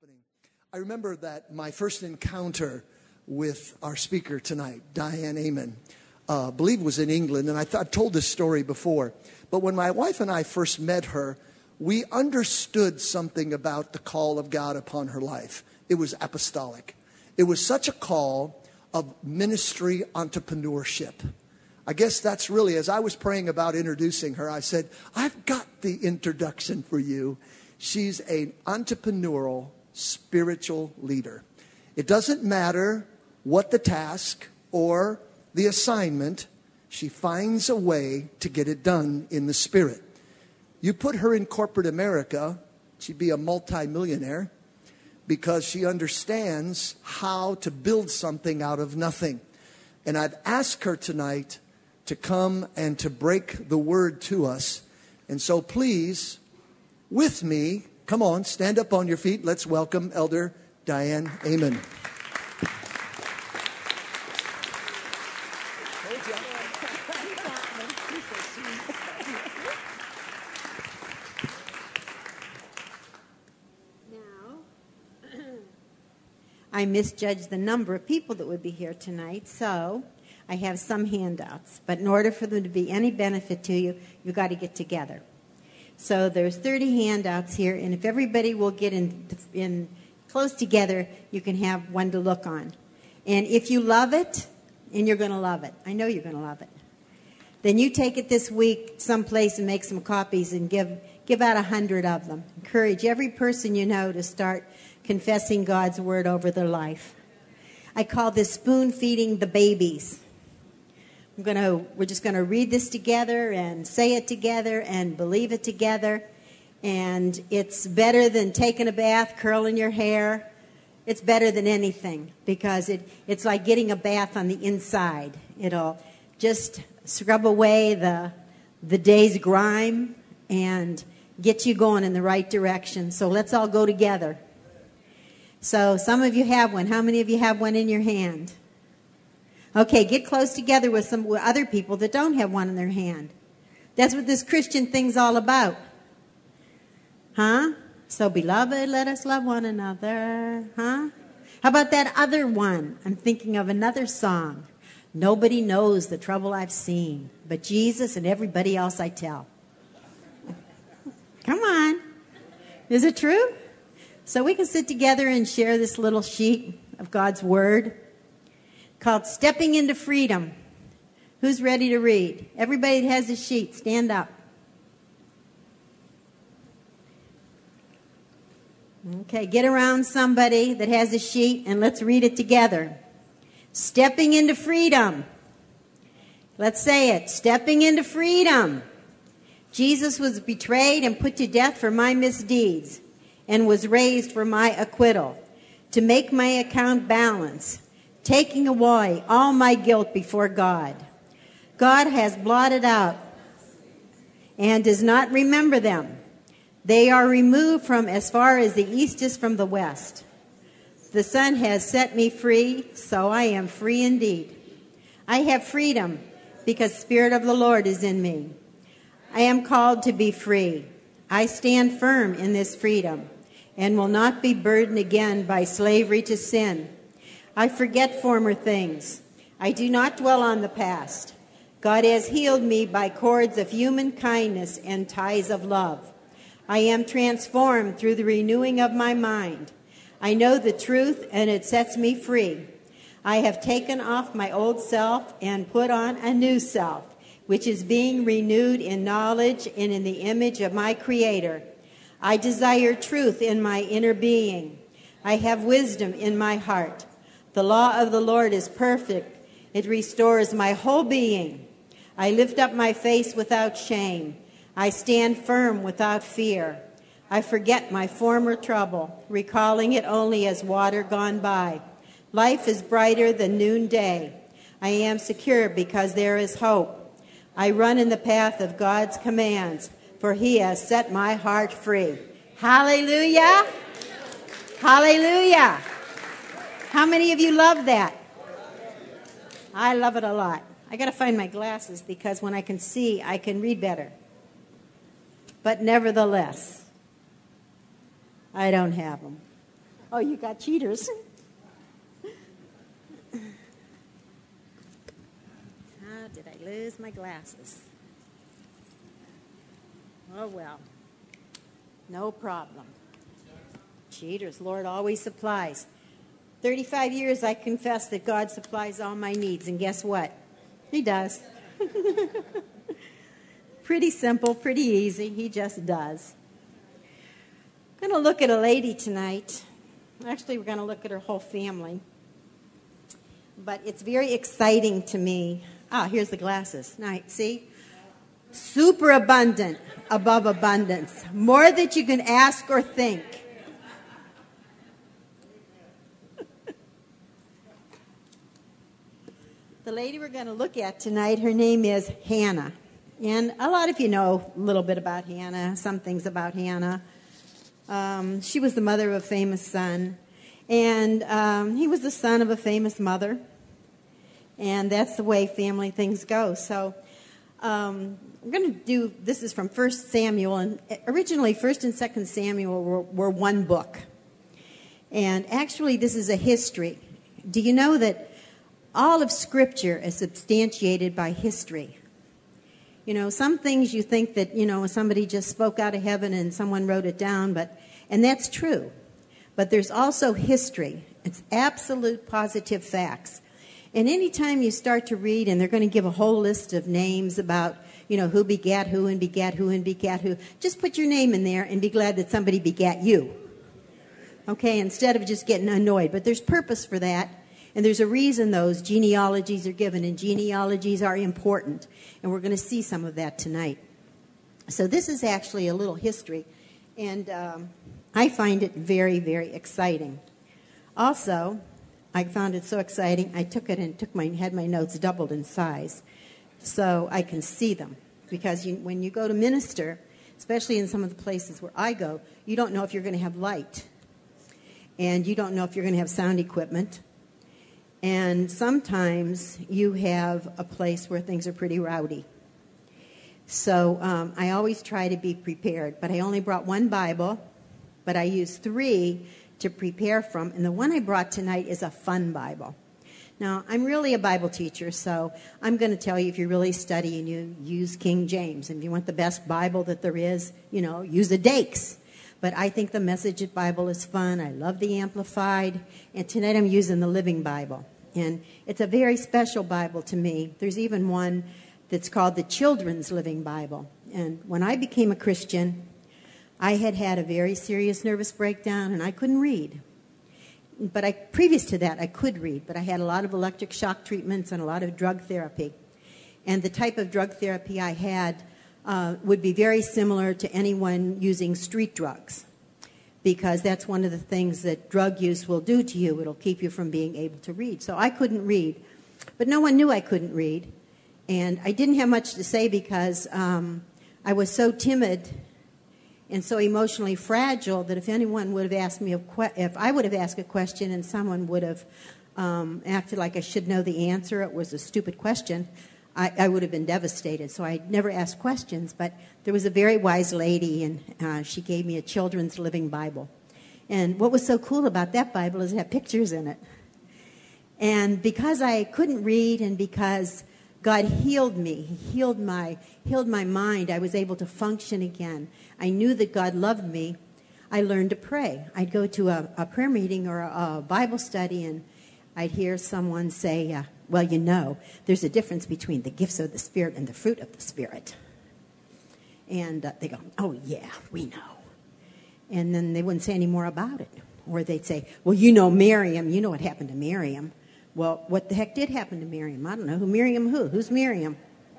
happening. I remember that my first encounter with our speaker tonight, Diane Amen, I believe was in England, and I've told this story before. But when my wife and I first met her, we understood something about the call of God upon her life. It was apostolic. It was such a call of ministry entrepreneurship. I guess that's really, as I was praying about introducing her, I said, I've got the introduction for you. She's an entrepreneurial spiritual leader. It doesn't matter what the task or the assignment, she finds a way to get it done in the spirit. You put her in corporate America, she'd be a multimillionaire because she understands how to build something out of nothing. And I've asked her tonight to come and to break the word to us. And so please, with me, come on, stand up on your feet. Let's welcome Elder Diane Amen. I misjudged the number of people that would be here tonight, so I have some handouts. But in order for them to be any benefit to you, you've got to get together. So there's 30 handouts here, and if everybody will get in close together, you can have one to look on. And if you love it, and you're going to love it, I know you're going to love it, then you take it this week someplace and make some copies and give out 100 of them. Encourage every person you know to start confessing God's word over their life. I call this spoon feeding the babies. We're just going to read this together and say it together and believe it together. And it's better than taking a bath, curling your hair. It's better than anything because it's like getting a bath on the inside. It'll just scrub away the day's grime and get you going in the right direction. So let's all go together. So some of you have one. How many of you have one in your hand? Okay, get close together with some other people that don't have one in their hand. That's what this Christian thing's all about. Huh? So, beloved, let us love one another. Huh? How about that other one? I'm thinking of another song. Nobody knows the trouble I've seen, but Jesus and everybody else I tell. Come on. Is it true? So we can sit together and share this little sheet of God's Word called Stepping into Freedom. Who's ready to read? Everybody that has a sheet, stand up. Okay, get around somebody that has a sheet and let's read it together. Stepping into freedom. Let's say it. Stepping into freedom. Jesus was betrayed and put to death for my misdeeds and was raised for my acquittal, to make my account balance, taking away all my guilt before God. God has blotted out and does not remember them. They are removed from as far as the east is from the west. The Son has set me free, so I am free indeed. I have freedom because the Spirit of the Lord is in me. I am called to be free. I stand firm in this freedom and will not be burdened again by slavery to sin. I forget former things. I do not dwell on the past. God has healed me by cords of human kindness and ties of love. I am transformed through the renewing of my mind. I know the truth, and it sets me free. I have taken off my old self and put on a new self, which is being renewed in knowledge and in the image of my Creator. I desire truth in my inner being. I have wisdom in my heart. The law of the Lord is perfect. It restores my whole being. I lift up my face without shame. I stand firm without fear. I forget my former trouble, recalling it only as water gone by. Life is brighter than noonday. I am secure because there is hope. I run in the path of God's commands, for he has set my heart free. Hallelujah! Hallelujah! How many of you love that? I love it a lot. I got to find my glasses because when I can see, I can read better. But nevertheless, I don't have them. Oh, you got cheaters. Did I lose my glasses? Oh, well. No problem. Cheaters, Lord always supplies. 35 years I confess that God supplies all my needs, and guess what? He does. Pretty simple, pretty easy. He just does. I'm going to look at a lady tonight. Actually, we're going to look at her whole family. But it's very exciting to me. Ah, here's the glasses. Nice. See? Super abundant above abundance. More than you can ask or think. The lady we're going to look at tonight, her name is Hannah. And a lot of you know a little bit about Hannah, some things about Hannah. She was the mother of a famous son. And he was the son of a famous mother. And that's the way family things go. So we're going to do, this is from 1 Samuel. And originally 1 and 2 Samuel were one book. And actually this is a history. Do you know that all of Scripture is substantiated by history? You know, some things you think that, you know, somebody just spoke out of heaven and someone wrote it down, and that's true. But there's also history. It's absolute positive facts. And anytime you start to read, and they're going to give a whole list of names about, you know, who begat who and begat who and begat who, just put your name in there and be glad that somebody begat you. Okay, instead of just getting annoyed. But there's purpose for that. And there's a reason those genealogies are given, and genealogies are important. And we're going to see some of that tonight. So this is actually a little history, and I find it very, very exciting. Also, I found it so exciting, I took it and had my notes doubled in size so I can see them. Because when you go to minister, especially in some of the places where I go, you don't know if you're going to have light. And you don't know if you're going to have sound equipment. And sometimes you have a place where things are pretty rowdy. So I always try to be prepared. But I only brought one Bible, but I used 3 to prepare from. And the one I brought tonight is a fun Bible. Now, I'm really a Bible teacher, so I'm going to tell you, if you really study and you use King James, and if you want the best Bible that there is, you know, use a Dakes. But I think the Message Bible is fun. I love the Amplified. And tonight I'm using the Living Bible. And it's a very special Bible to me. There's even one that's called the Children's Living Bible. And when I became a Christian, I had a very serious nervous breakdown, and I couldn't read. But previous to that, I could read. But I had a lot of electric shock treatments and a lot of drug therapy. And the type of drug therapy I had would be very similar to anyone using street drugs, because that's one of the things that drug use will do to you. It'll keep you from being able to read. So I couldn't read. But no one knew I couldn't read. And I didn't have much to say because I was so timid and so emotionally fragile that if anyone would have asked me, if I would have asked a question and someone would have acted like I should know the answer, it was a stupid question, I would have been devastated. So I never asked questions. But there was a very wise lady, and she gave me a Children's Living Bible. And what was so cool about that Bible is it had pictures in it. And because I couldn't read, and because God healed me, He healed my mind, I was able to function again. I knew that God loved me. I learned to pray. I'd go to a prayer meeting or a Bible study, and I'd hear someone say, well, you know, there's a difference between the gifts of the Spirit and the fruit of the Spirit. And they go, oh, yeah, we know. And then they wouldn't say any more about it. Or they'd say, well, you know Miriam. You know what happened to Miriam. Well, what the heck did happen to Miriam? I don't know. Who's Miriam?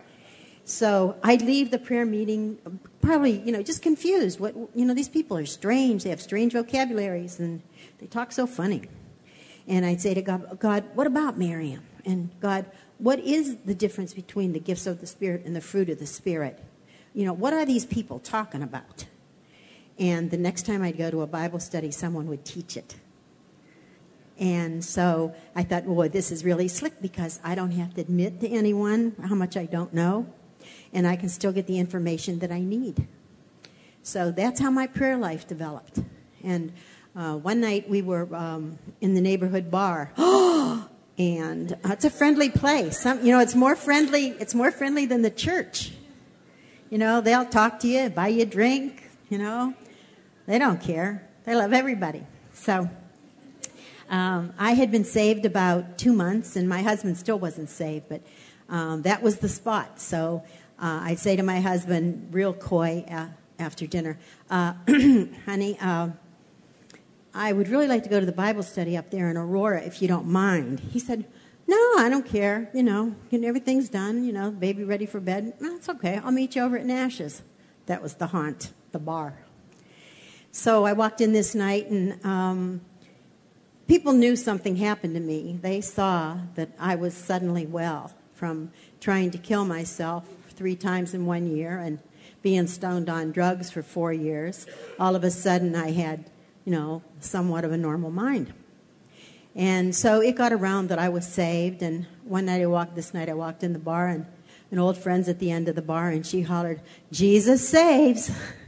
So I'd leave the prayer meeting probably, just confused. These people are strange. They have strange vocabularies, and they talk so funny. And I'd say to God, what about Miriam? And God, what is the difference between the gifts of the Spirit and the fruit of the Spirit? What are these people talking about? And the next time I'd go to a Bible study, someone would teach it. And so I thought, well, this is really slick because I don't have to admit to anyone how much I don't know. And I can still get the information that I need. So that's how my prayer life developed. And One night we were in the neighborhood bar, and it's a friendly place. It's more friendly. It's more friendly than the church. They'll talk to you, buy you a drink. They don't care. They love everybody. So I had been saved about 2 months, and my husband still wasn't saved, but that was the spot. So I'd say to my husband, real coy after dinner, honey, I would really like to go to the Bible study up there in Aurora if you don't mind. He said, no, I don't care. Everything's done. Baby ready for bed. No, it's okay. I'll meet you over at Nash's. That was the haunt, the bar. So I walked in this night, and people knew something happened to me. They saw that I was suddenly well from trying to kill myself 3 times in 1 year and being stoned on drugs for 4 years. All of a sudden, I had somewhat of a normal mind. And so it got around that I was saved, and this night I walked in the bar, and an old friend's at the end of the bar, and she hollered, Jesus saves.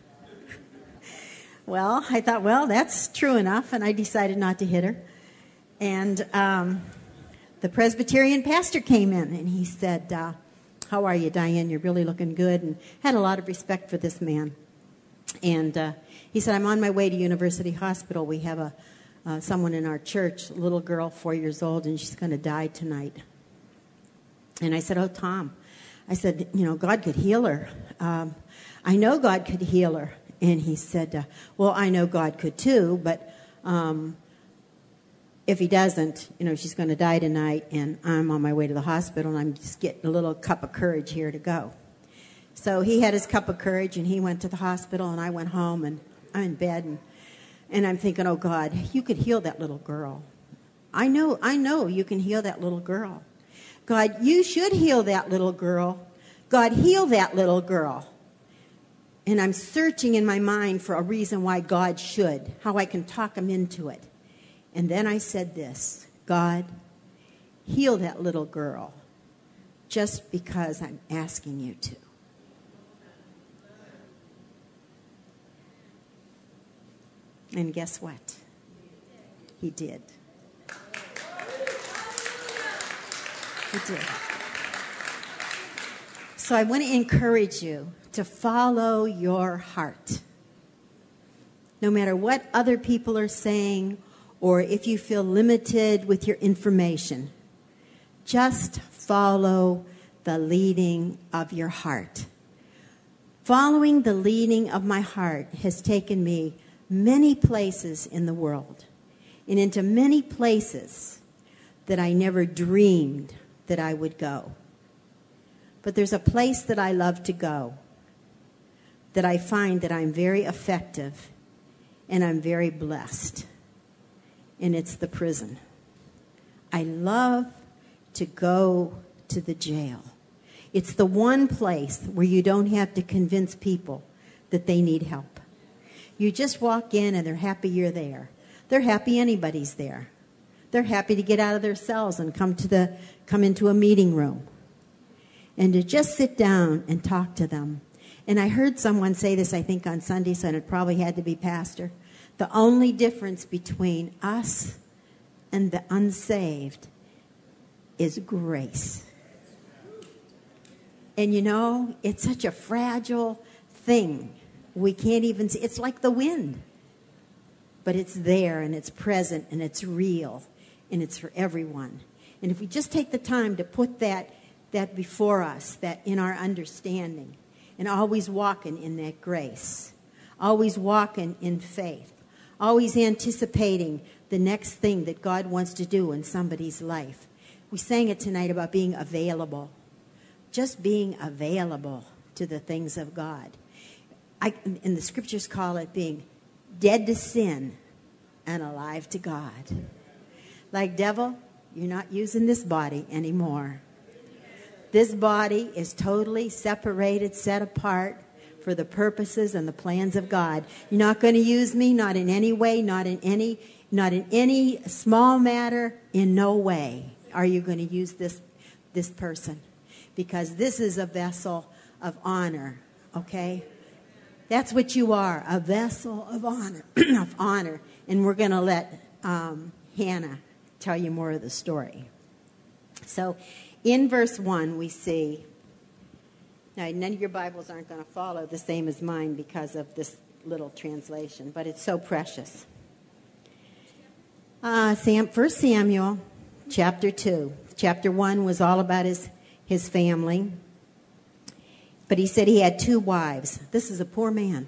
Well, I thought, that's true enough, and I decided not to hit her. And the Presbyterian pastor came in, and he said, how are you, Diane? You're really looking good, and had a lot of respect for this man. And he said, I'm on my way to University Hospital. We have someone in our church, a little girl, 4 years old, and she's going to die tonight. And I said, oh, Tom. I said, God could heal her. I know God could heal her. And he said, well, I know God could too, but if he doesn't, she's going to die tonight, and I'm on my way to the hospital, and I'm just getting a little cup of courage here to go. So he had his cup of courage, and he went to the hospital, and I went home, and I'm in bed, and I'm thinking, oh, God, you could heal that little girl. I know you can heal that little girl. God, you should heal that little girl. God, heal that little girl. And I'm searching in my mind for a reason why God should, how I can talk him into it. And then I said this, God, heal that little girl just because I'm asking you to. And guess what? He did. He did. So I want to encourage you to follow your heart. No matter what other people are saying, or if you feel limited with your information, just follow the leading of your heart. Following the leading of my heart has taken me many places in the world, and into many places that I never dreamed that I would go. But there's a place that I love to go, that I find that I'm very effective and I'm very blessed. And it's the prison. I love to go to the jail. It's the one place where you don't have to convince people that they need help. You just walk in and they're happy you're there. They're happy anybody's there. They're happy to get out of their cells and come into a meeting room. And to just sit down and talk to them. And I heard someone say this, I think, on Sunday, so it probably had to be pastor. The only difference between us and the unsaved is grace. And it's such a fragile thing. We can't even see. It's like the wind. But it's there, and it's present, and it's real, and it's for everyone. And if we just take the time to put that before us, that in our understanding, and always walking in that grace, always walking in faith, always anticipating the next thing that God wants to do in somebody's life. We sang it tonight about being available. Just being available to the things of God. And the scriptures call it being dead to sin and alive to God. Like, devil, you're not using this body anymore. This body is totally separated, set apart for the purposes and the plans of God. You're not going to use me, not in any way, not in any small matter, in no way are you going to use this person. Because this is a vessel of honor, okay? That's what you are, a vessel of honor, of honor. And we're going to let Hannah tell you more of the story. So in verse 1 we see, now none of your Bibles aren't going to follow the same as mine because of this little translation, but it's so precious. 1 Samuel chapter 2. Chapter 1 was all about his family. But he said he had 2 wives. This is a poor man.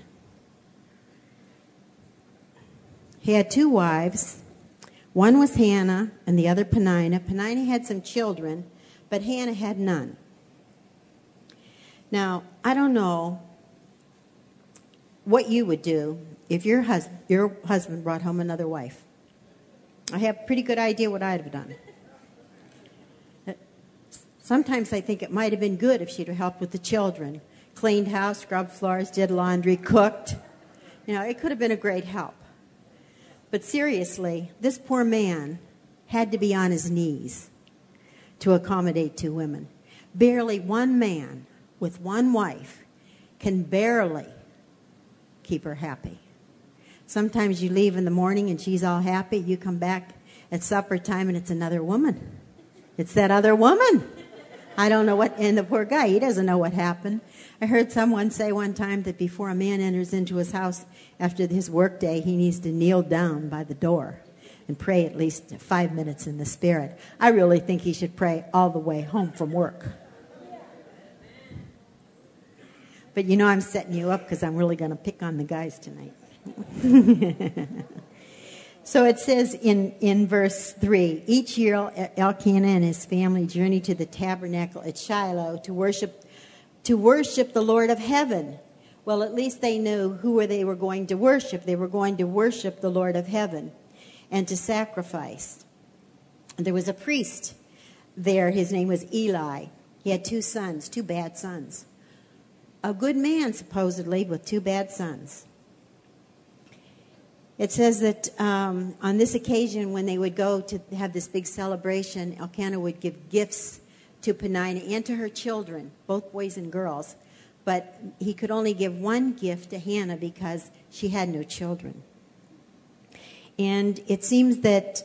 He had 2 wives. One was Hannah and the other Peninnah. Peninnah had some children, but Hannah had none. Now, I don't know what you would do if your husband brought home another wife. I have a pretty good idea what I'd have done. Sometimes I think it might have been good if she'd have helped with the children. Cleaned house, scrubbed floors, did laundry, cooked. It could have been a great help. But seriously, this poor man had to be on his knees to accommodate 2 women. Barely one man with 1 wife can barely keep her happy. Sometimes you leave in the morning and she's all happy. You come back at supper time and it's another woman. It's that other woman. I don't know what, and the poor guy, he doesn't know what happened. I heard someone say one time that before a man enters into his house after his work day, he needs to kneel down by the door and pray at least 5 minutes in the Spirit. I really think he should pray all the way home from work. But I'm setting you up because I'm really going to pick on the guys tonight. So it says in verse 3, each year Elkanah and his family journeyed to the tabernacle at Shiloh to worship the Lord of heaven. Well, at least they knew who they were going to worship. They were going to worship the Lord of heaven and to sacrifice. And there was a priest there. His name was Eli. He had 2 sons, 2 bad sons. A good man, supposedly, with 2 bad sons. It says that on this occasion, when they would go to have this big celebration, Elkanah would give gifts to Peninnah and to her children, both boys and girls. But he could only give 1 gift to Hannah because she had no children. And it seems that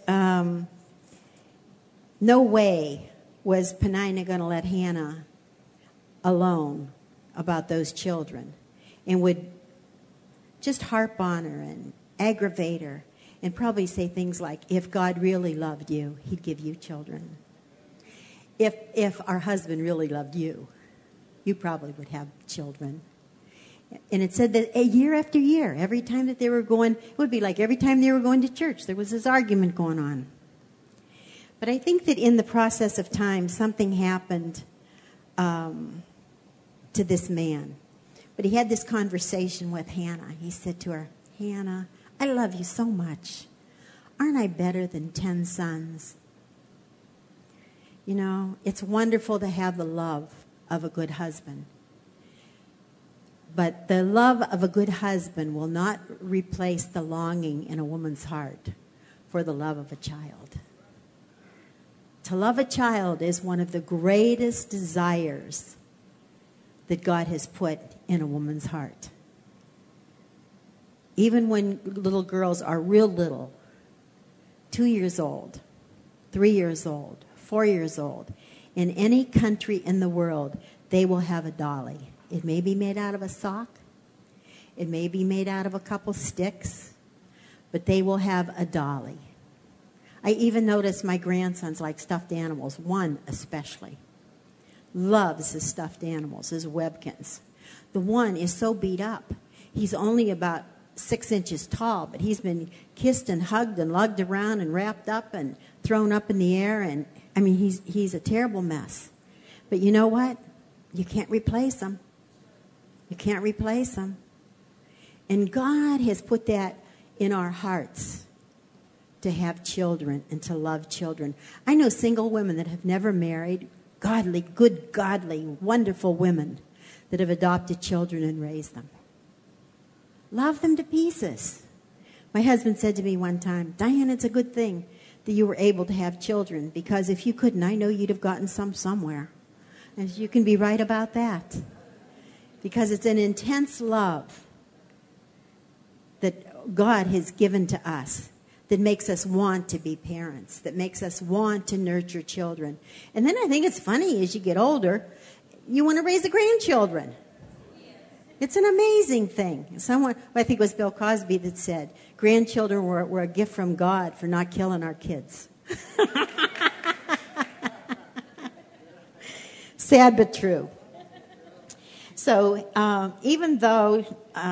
no way was Peninnah going to let Hannah alone about those children, and would just harp on her and aggravate her and probably say things like, if God really loved you, he'd give you children. If our husband really loved you, you probably would have children. And it said that year after year, every time that they were going, it would be like every time they were going to church, there was this argument going on. But I think that in the process of time, something happened to this man. But he had this conversation with Hannah. He said to her, Hannah, I love you so much. Aren't I better than 10 sons? It's wonderful to have the love of a good husband. But the love of a good husband will not replace the longing in a woman's heart for the love of a child. To love a child is one of the greatest desires that God has put in a woman's heart. Even when little girls are real little, 2 years old, 3 years old, 4 years old, in any country in the world, they will have a dolly. It may be made out of a sock. It may be made out of a couple sticks, but they will have a dolly. I even noticed my grandsons like stuffed animals, one especially. Loves his stuffed animals, his Webkins. The one is so beat up. He's only about 6 inches tall, but he's been kissed and hugged and lugged around and wrapped up and thrown up in the air. And he's a terrible mess. But you know what? You can't replace him. You can't replace him. And God has put that in our hearts to have children and to love children. I know single women that have never married, good, godly, wonderful women that have adopted children and raised them. Love them to pieces. My husband said to me one time, Diane, it's a good thing that you were able to have children, because if you couldn't, I know you'd have gotten some somewhere. And you can be right about that. Because it's an intense love that God has given to us that makes us want to be parents, that makes us want to nurture children. And then I think it's funny, as you get older, you want to raise the grandchildren. It's an amazing thing. Someone, I think it was Bill Cosby that said, grandchildren were a gift from God for not killing our kids. Sad but true. So even though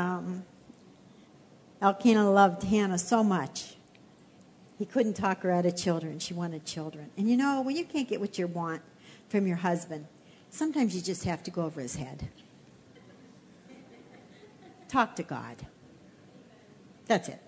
Elkanah loved Hannah so much, he couldn't talk her out of children. She wanted children. And you know, when you can't get what you want from your husband, sometimes you just have to go over his head. Talk to God. That's it.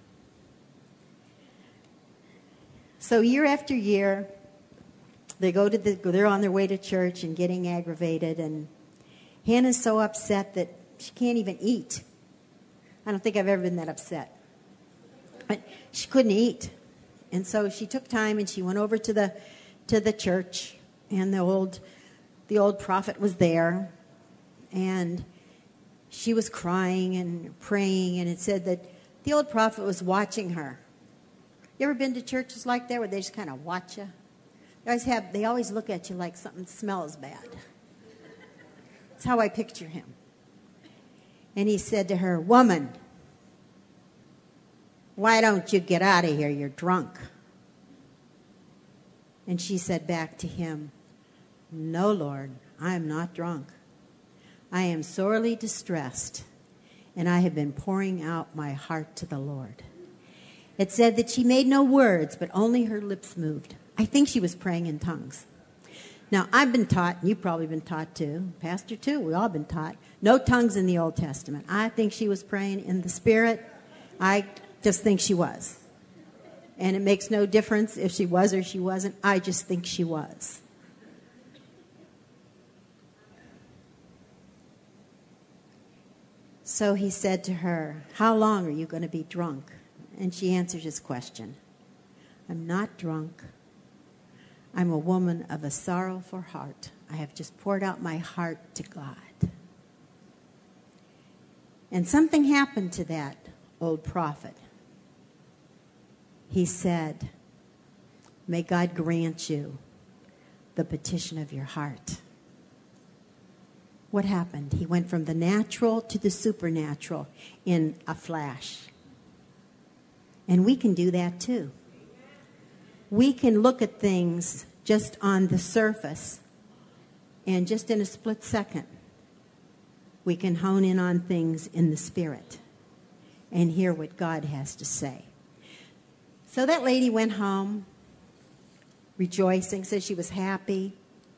So year after year, they're on their way to church and getting aggravated, and Hannah's so upset that she can't even eat. I don't think I've ever been that upset. But she couldn't eat. And so she took time and she went over to the church, and the old prophet was there, and she was crying and praying, and it said that the old prophet was watching her. You ever been to churches like that where they just kind of watch you? They always look at you like something smells bad. That's how I picture him. And he said to her, "Woman, why don't you get out of here? You're drunk." And she said back to him, "No, Lord, I am not drunk. I am sorely distressed, and I have been pouring out my heart to the Lord." It said that she made no words, but only her lips moved. I think she was praying in tongues. Now, I've been taught, and you've probably been taught too, Pastor too, we've all been taught, no tongues in the Old Testament. I think she was praying in the Spirit. I just think she was. And it makes no difference if she was or she wasn't. I just think she was. So he said to her, "How long are you going to be drunk?" And she answered his question, "I'm not drunk. I'm a woman of a sorrowful heart. I have just poured out my heart to God." And something happened to that old prophet. He said, "May God grant you the petition of your heart." What happened? He went from the natural to the supernatural in a flash. And we can do that too. We can look at things just on the surface, and just in a split second, we can hone in on things in the Spirit and hear what God has to say. So that lady went home rejoicing, said she was happy.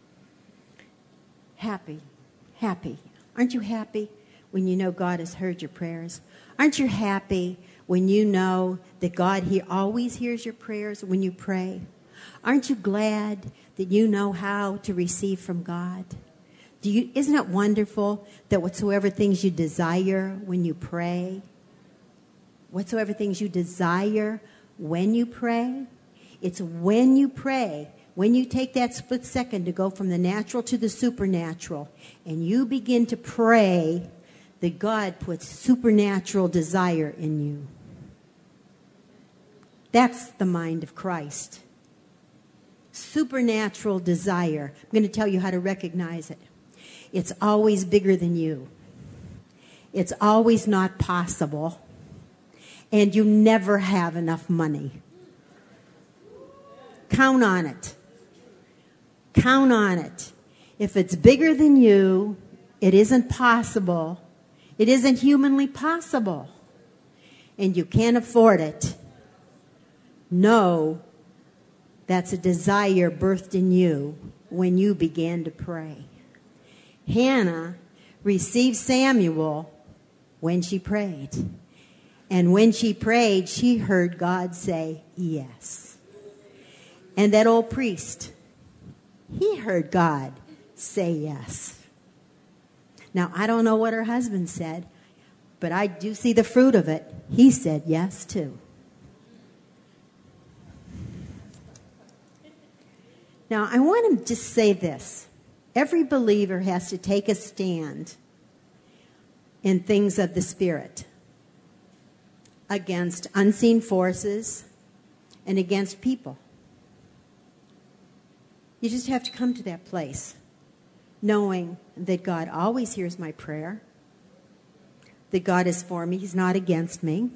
Happy. Happy. Aren't you happy when you know God has heard your prayers? Aren't you happy when you know that God always hears your prayers when you pray? Aren't you glad that you know how to receive from God? Isn't it wonderful that whatsoever things you desire when you pray, whatsoever things you desire when you pray, it's when you pray, when you take that split second to go from the natural to the supernatural, and you begin to pray, that God puts supernatural desire in you. That's the mind of Christ. Supernatural desire. I'm going to tell you how to recognize it. It's always bigger than you. It's always not possible. And you never have enough money. Count on it. Count on it. If it's bigger than you, it isn't possible. It isn't humanly possible. And you can't afford it. No, that's a desire birthed in you when you began to pray. Hannah received Samuel when she prayed. And when she prayed, she heard God say yes. And that old priest, he heard God say yes. Now, I don't know what her husband said, but I do see the fruit of it. He said yes, too. Now, I want to just say this. Every believer has to take a stand in things of the Spirit. against unseen forces, and against people. You just have to come to that place, knowing that God always hears my prayer, that God is for me, He's not against me,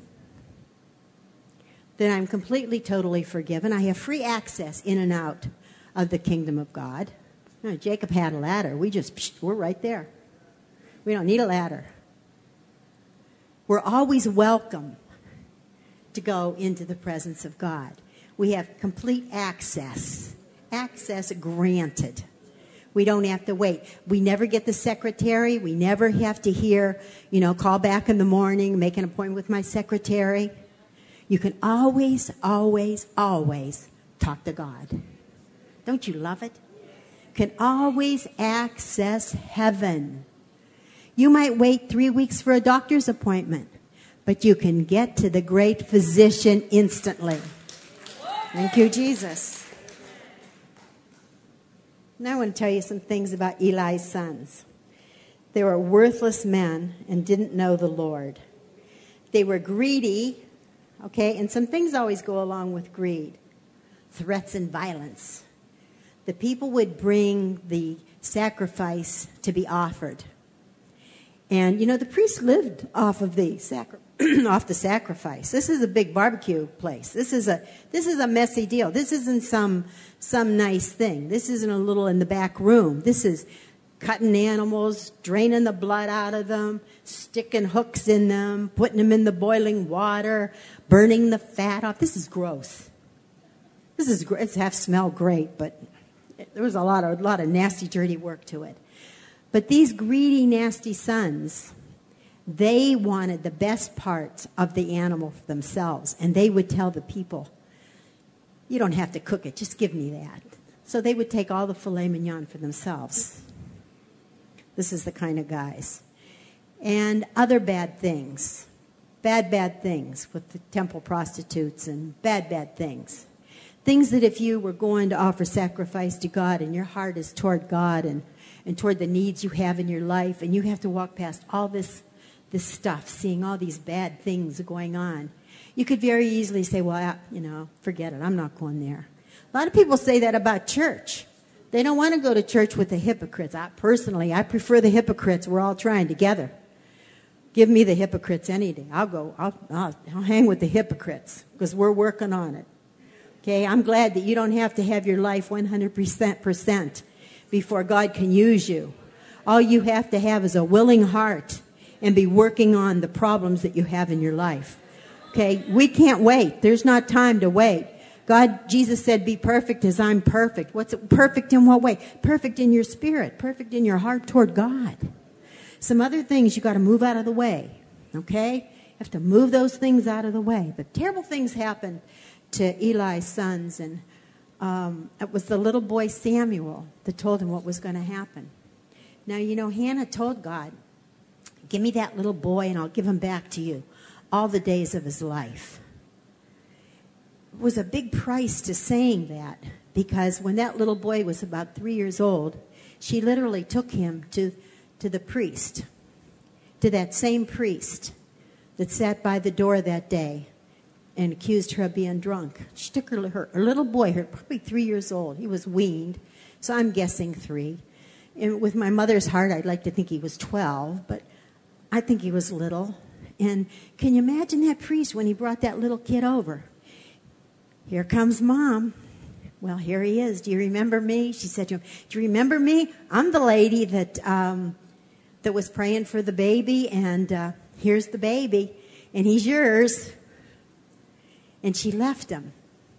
that I'm completely, totally forgiven. I have free access in and out of the kingdom of God. No, Jacob had a ladder. We're right there. We don't need a ladder. We're always welcome to go into the presence of God. We have complete access. Access granted. We don't have to wait. We never get the secretary. We never have to hear, call back in the morning, make an appointment with my secretary. You can always, always, always talk to God. Don't you love it? Can always access heaven. You might wait 3 weeks for a doctor's appointment, but you can get to the great physician instantly. Thank you, Jesus. Now I want to tell you some things about Eli's sons. They were worthless men and didn't know the Lord. They were greedy, okay, and some things always go along with greed. Threats and violence. The people would bring the sacrifice to be offered. And, the priests lived off of the off the sacrifice. This is a big barbecue place. This is a messy deal. This isn't some nice thing. This isn't a little in the back room. This is cutting animals, draining the blood out of them, sticking hooks in them, putting them in the boiling water, burning the fat off. This is gross. It's half smelled great, but there was a lot of nasty, dirty work to it. But these greedy, nasty sons, they wanted the best parts of the animal for themselves. And they would tell the people, you don't have to cook it, just give me that. So they would take all the filet mignon for themselves. This is the kind of guys. And other bad things. Bad things with the temple prostitutes and bad things. Things that if you were going to offer sacrifice to God and your heart is toward God and toward the needs you have in your life, and you have to walk past all this stuff, seeing all these bad things going on, you could very easily say, well, forget it. I'm not going there. A lot of people say that about church. They don't want to go to church with the hypocrites. I prefer the hypocrites. We're all trying together. Give me the hypocrites any day. I'll hang with the hypocrites because we're working on it. Okay, I'm glad that you don't have to have your life 100% before God can use you. All you have to have is a willing heart and be working on the problems that you have in your life. Okay, we can't wait. There's not time to wait. Jesus said, be perfect as I'm perfect. Perfect in what way? Perfect in your spirit, perfect in your heart toward God. Some other things you got to move out of the way. Okay? You have to move those things out of the way. But terrible things happened to Eli's sons, and it was the little boy Samuel that told him what was going to happen. Now, Hannah told God, give me that little boy and I'll give him back to you all the days of his life. It was a big price to saying that, because when that little boy was about 3 years old, she literally took him to the priest, to that same priest that sat by the door that day and accused her of being drunk. She took her little boy, probably 3 years old. He was weaned, so I'm guessing 3. And with my mother's heart, I'd like to think he was 12, but I think he was little. And can you imagine that priest when he brought that little kid over? Here comes Mom. Well, here he is. Do you remember me? She said to him, do you remember me? I'm the lady that was praying for the baby, and here's the baby, and he's yours. And she left him.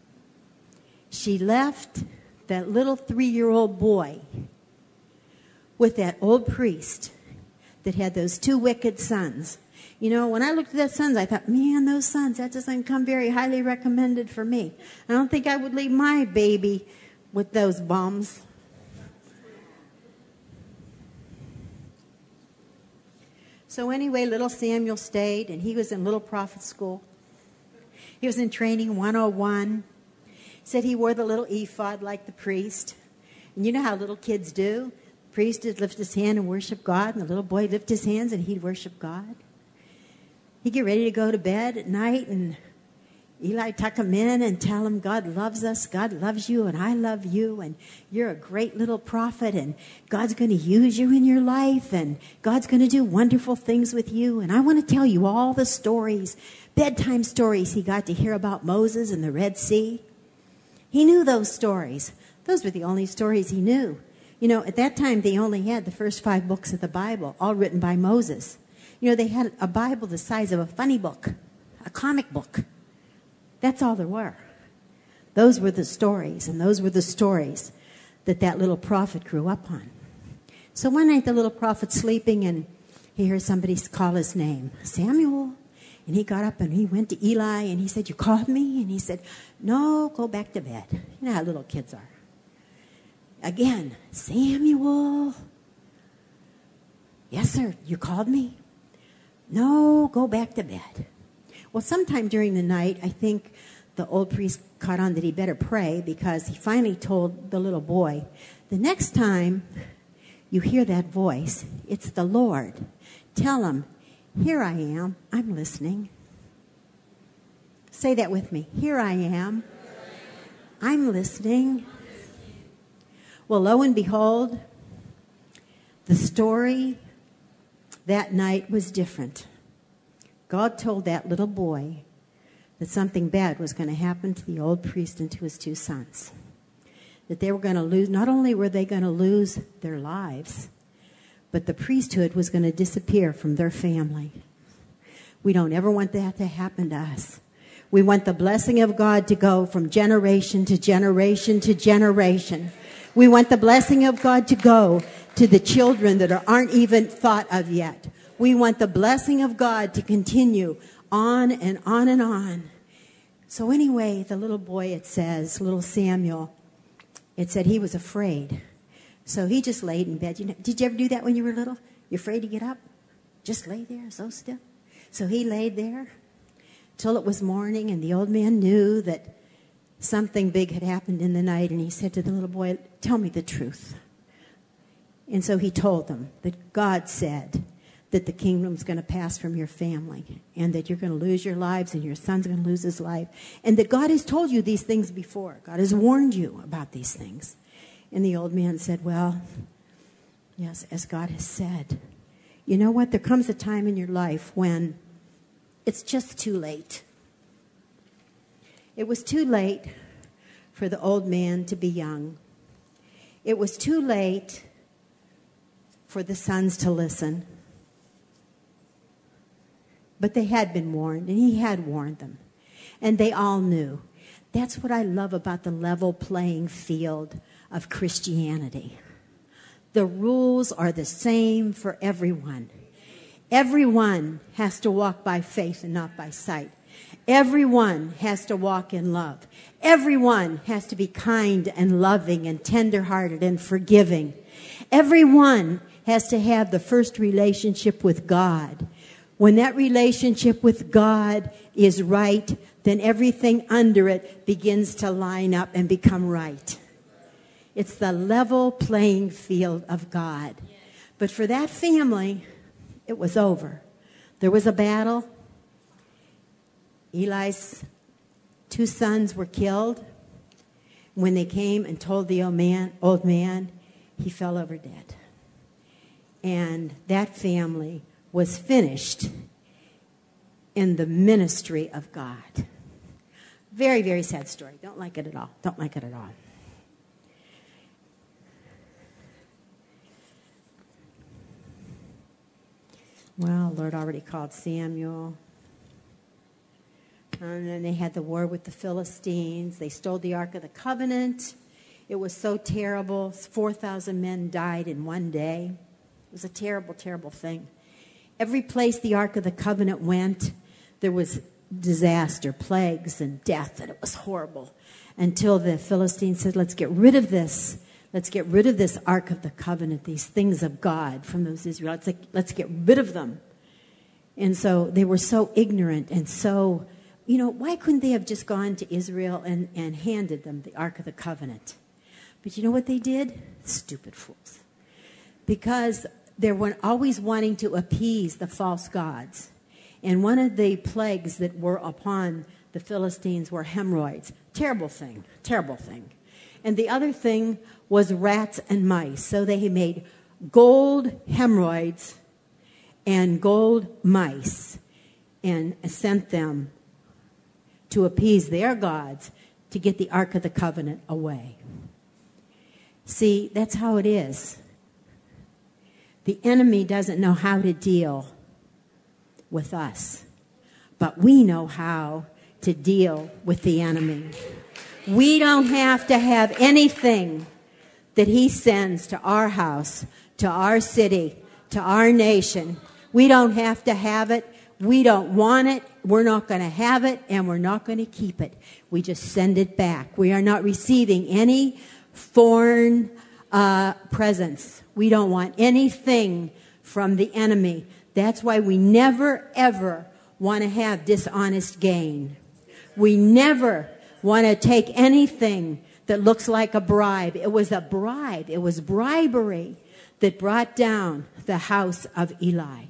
She left that little 3-year-old boy with that old priest that had those 2 wicked sons. When I looked at those sons, I thought, man, those sons, that doesn't come very highly recommended for me. I don't think I would leave my baby with those bums. So anyway, little Samuel stayed, and he was in little prophet school. He was in training 101. Said he wore the little ephod like the priest. And you know how little kids do? The priest would lift his hand and worship God, and the little boy would lift his hands and he'd worship God. He'd get ready to go to bed at night, and Eli tuck him in and tell him, God loves us, God loves you, and I love you, and you're a great little prophet, and God's going to use you in your life, and God's going to do wonderful things with you, and I want to tell you all the stories, bedtime stories he got to hear about Moses and the Red Sea. He knew those stories. Those were the only stories he knew. You know, at that time, they only had the first 5 books of the Bible, all written by Moses. You know, they had a Bible the size of a funny book, a comic book. That's all there were. Those were the stories, and those were the stories that little prophet grew up on. So one night the little prophet's sleeping, and he hears somebody call his name, Samuel. And he got up and he went to Eli, and he said, you called me? And he said, no, go back to bed. You know how little kids are. Again, Samuel. Yes, sir, you called me? No, go back to bed. Well, sometime during the night, I think the old priest caught on that he better pray, because he finally told the little boy, the next time you hear that voice, it's the Lord. Tell him, here I am, I'm listening. Say that with me. Here I am, I'm listening. Well, lo and behold, the story that night was different. God told that little boy that something bad was going to happen to the old priest and to his 2 sons. That they were going to lose, not only were they going to lose their lives, but the priesthood was going to disappear from their family. We don't ever want that to happen to us. We want the blessing of God to go from generation to generation to generation. We want the blessing of God to go to the children that aren't even thought of yet. We want the blessing of God to continue on and on and on. So anyway, the little boy, it says, little Samuel, it said he was afraid. So he just laid in bed. You know, did you ever do that when you were little? You're afraid to get up? Just lay there so still. So he laid there till it was morning, and the old man knew that something big had happened in the night, and he said to the little boy, tell me the truth. And so he told them that God said that the kingdom's going to pass from your family, and that you're going to lose your lives, and your son's going to lose his life, and that God has told you these things before. God has warned you about these things. And the old man said, well, yes, as God has said. You know what? There comes a time in your life when it's just too late. It was too late for the old man to be young. It was too late for the sons to listen. But they had been warned, and he had warned them. And they all knew. That's what I love about the level playing field of Christianity. The rules are the same for everyone. Everyone has to walk by faith and not by sight. Everyone has to walk in love. Everyone has to be kind and loving and tender-hearted and forgiving. Everyone has to have the first relationship with God. When that relationship with God is right, then everything under it begins to line up and become right. It's the level playing field of God. But for that family, it was over. There was a battle. Eli's 2 sons were killed. When they came and told the old man, he fell over dead. And that family was finished in the ministry of God. Very, very sad story. Don't like it at all. Don't like it at all. Well, Lord already called Samuel. And then they had the war with the Philistines. They stole the Ark of the Covenant. It was so terrible. 4,000 men died in one day. It was a terrible, terrible thing. Every place the Ark of the Covenant went, there was disaster, plagues, and death, and it was horrible. Until the Philistines said, let's get rid of this. Let's get rid of this Ark of the Covenant, these things of God from those Israelites. Let's get rid of them. And so they were so ignorant and so, why couldn't they have just gone to Israel and handed them the Ark of the Covenant? But you know what they did? Stupid fools. Because they were always wanting to appease the false gods. And one of the plagues that were upon the Philistines were hemorrhoids. Terrible thing, terrible thing. And the other thing was rats and mice. So they made gold hemorrhoids and gold mice and sent them to appease their gods to get the Ark of the Covenant away. See, that's how it is. The enemy doesn't know how to deal with us, but we know how to deal with the enemy. We don't have to have anything that he sends to our house, to our city, to our nation. We don't have to have it. We don't want it. We're not going to have it, and we're not going to keep it. We just send it back. We are not receiving any foreign presence. We don't want anything from the enemy. That's why we never, ever want to have dishonest gain. We never want to take anything that looks like a bribe. It was a bribe. It was bribery that brought down the house of Eli.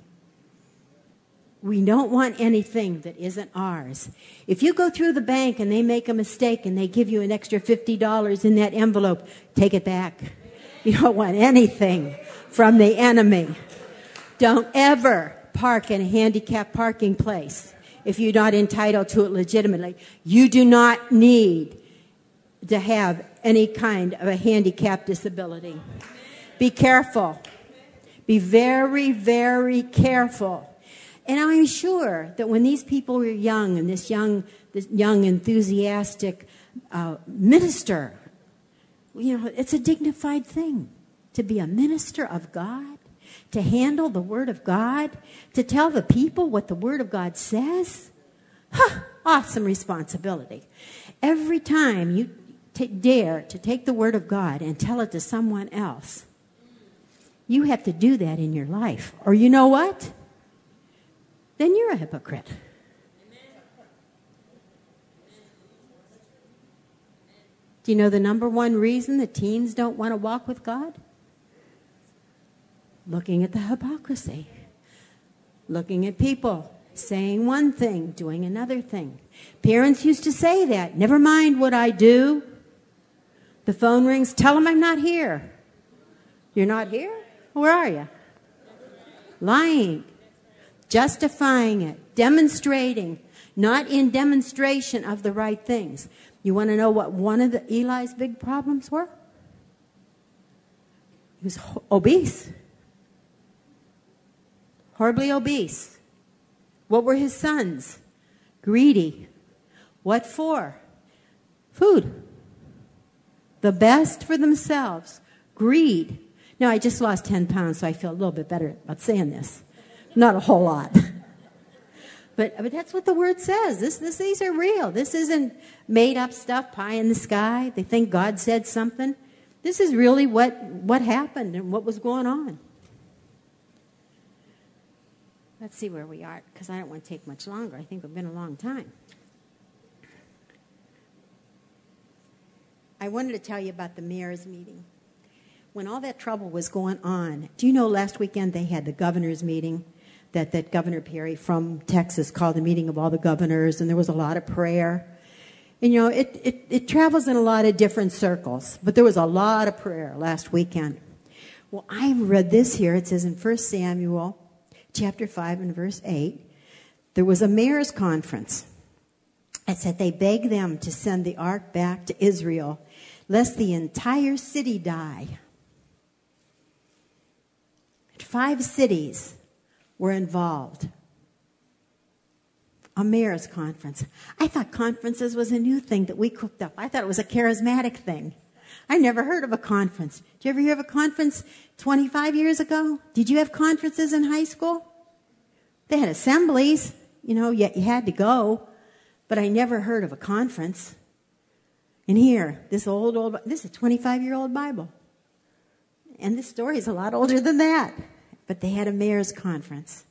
We don't want anything that isn't ours. If you go through the bank and they make a mistake and they give you an extra $50 in that envelope, take it back. You don't want anything from the enemy. Don't ever park in a handicapped parking place if you're not entitled to it legitimately. You do not need to have any kind of a handicap disability. Be careful. Be very, very careful. And I'm sure that when these people were young, and this young enthusiastic minister, it's a dignified thing to be a minister of God, to handle the Word of God, to tell the people what the Word of God says. Awesome responsibility. Every time you dare to take the Word of God and tell it to someone else, you have to do that in your life. Or you know what? Then you're a hypocrite. Do you know the number one reason the teens don't want to walk with God? Looking at the hypocrisy. Looking at people saying one thing, doing another thing. Parents used to say that. Never mind what I do. The phone rings. Tell them I'm not here. You're not here? Where are you? Lying. Justifying it. Demonstrating. Not in demonstration of the right things. You want to know what one of Eli's big problems were? He was obese. Horribly obese. What were his sons? Greedy. What for? Food. The best for themselves. Greed. Now, I just lost 10 pounds, so I feel a little bit better about saying this. Not a whole lot. But that's what the Word says. These are real. This isn't made up stuff, pie in the sky. They think God said something. This is really what happened and what was going on. Let's see where we are, because I don't want to take much longer. I think we've been a long time. I wanted to tell you about the mayor's meeting. When all that trouble was going on, do you know last weekend they had the governor's meeting that Governor Perry from Texas called a meeting of all the governors, and there was a lot of prayer. And, it travels in a lot of different circles, but there was a lot of prayer last weekend. Well, I read this here. It says in 1 Samuel chapter 5 and verse 8, there was a mayor's conference. It said they begged them to send the ark back to Israel, lest the entire city die. 5 cities were involved. A mayor's conference. I thought conferences was a new thing that we cooked up. I thought it was a charismatic thing. I never heard of a conference. Did you ever hear of a conference 25 years ago? Did you have conferences in high school? They had assemblies, yet you had to go. But I never heard of a conference. And here, this is a 25-year-old Bible. And this story is a lot older than that. But they had a mayor's conference.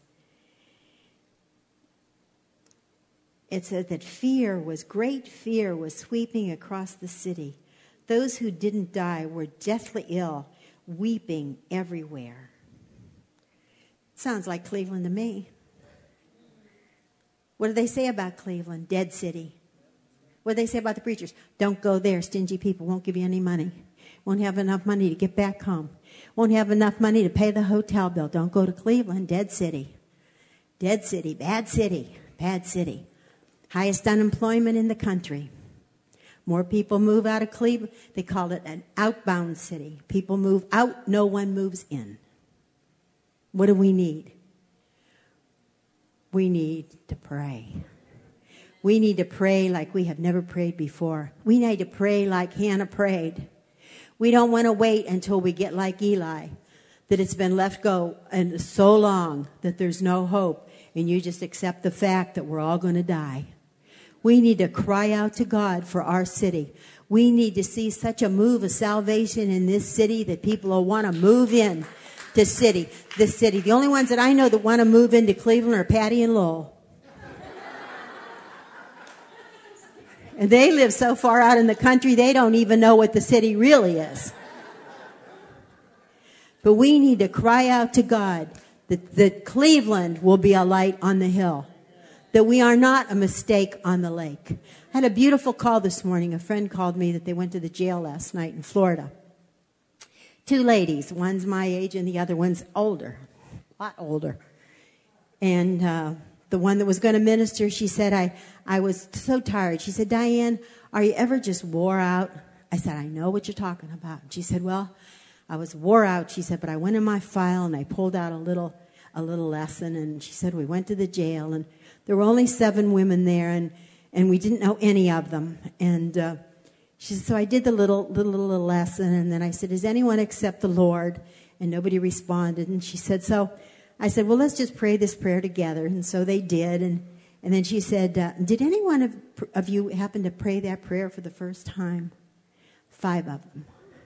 It said that great fear was sweeping across the city. Those who didn't die were deathly ill, weeping everywhere. Sounds like Cleveland to me. What do they say about Cleveland? Dead city. What do they say about the preachers? Don't go there. Stingy people won't give you any money. Won't have enough money to get back home. Won't have enough money to pay the hotel bill. Don't go to Cleveland. Dead city. Dead city. Bad city. Bad city. Highest unemployment in the country. More people move out of Cleveland. They call it an outbound city. People move out. No one moves in. What do we need? We need to pray. We need to pray like we have never prayed before. We need to pray like Hannah prayed. We don't want to wait until we get like Eli, that it's been left go and so long that there's no hope, and you just accept the fact that we're all going to die. We need to cry out to God for our city. We need to see such a move of salvation in this city that people will want to move in to this city. The only ones that I know that want to move into Cleveland are Patty and Lowell. And they live so far out in the country, they don't even know what the city really is. But we need to cry out to God that Cleveland will be a light on the hill, that we are not a mistake on the lake. I had a beautiful call this morning. A friend called me that they went to the jail last night in Florida. 2 ladies. One's my age and the other one's older, a lot older. And the one that was going to minister, she said, I was so tired. She said, Diane, are you ever just wore out? I said, I know what you're talking about. She said, well, I was wore out. She said, but I went in my file and I pulled out a little lesson. And she said, we went to the jail and there were only 7 women there and we didn't know any of them. And she said, so I did the little lesson. And then I said, does anyone accept the Lord? And nobody responded. And she said, so I said, well, let's just pray this prayer together. And so they did. And then she said, did any one of you happen to pray that prayer for the first time? 5 of them.